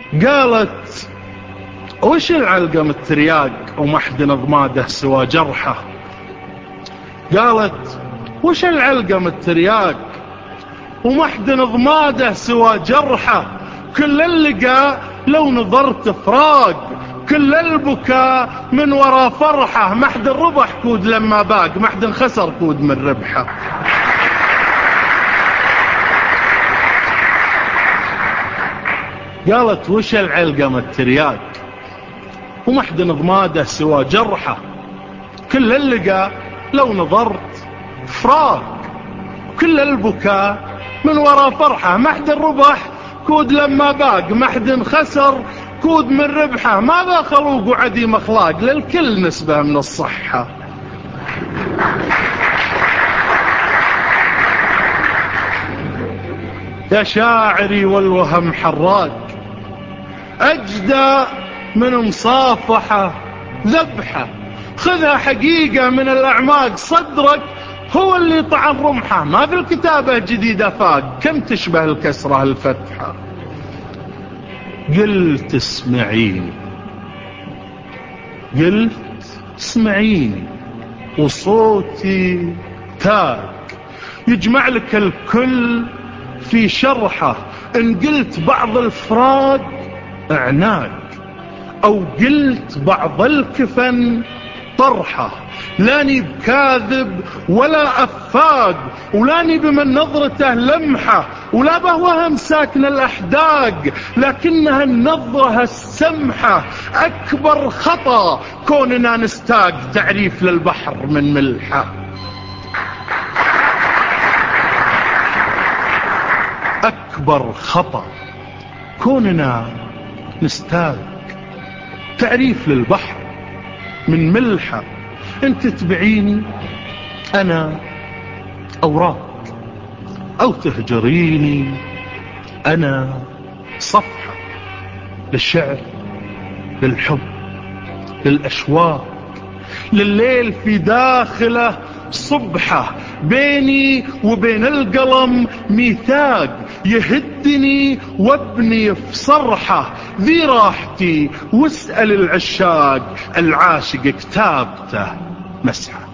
قالت وش العلقة من الترياق وما حد نضماده سوى جرحه. قالت وش العلقة من الترياق وما حد نضماده سوى جرحه. كل اللقى لو نظرت فراق، كل البكاء من وراء فرحه. ما حد ربح كود لما باق، ما حد خسر كود من ربحه. قالت وش العلقة من الترياق وما حد نضماده سوى جرحه. كل اللقى لو نظرت فراق، كل البكاء من وراء فرحه. ما حد ربح كود لما باق، ما حد خسر كود من ربحه. ماذا خلوق وعديم اخلاق، للكل نسبة من الصحة. يا شاعري والوهم حراق، أجدى من مصافحة ذبحة. خذها حقيقة من الأعماق، صدرك هو اللي طعن رمحه. ما في الكتابة جديدة فاق، كم تشبه الكسرة الفتحة. قلت اسمعيني، قلت اسمعيني، وصوتي تاج يجمع لك الكل في شرحه. إن قلت بعض الفراق اعناق، أو قلت بعض الكفن طرحه. لاني بكاذب ولا أفاق، ولاني بمن نظرته لمحة، ولا بهوها مساكن الأحداق، لكنها النظرة السمحة. أكبر خطأ كوننا نستاق تعريف للبحر من ملحه. أكبر خطأ كوننا نستاق تعريف للبحر من ملحه. انت تبعيني انا اوراق، او تهجريني انا صفحة للشعر، للحب، للاشواق، لليل في داخله صبحة. بيني وبين القلم ميثاق يهدني وابني في صرحه. ذي راحتي واسأل العشاق، العاشق كتابته مسحة.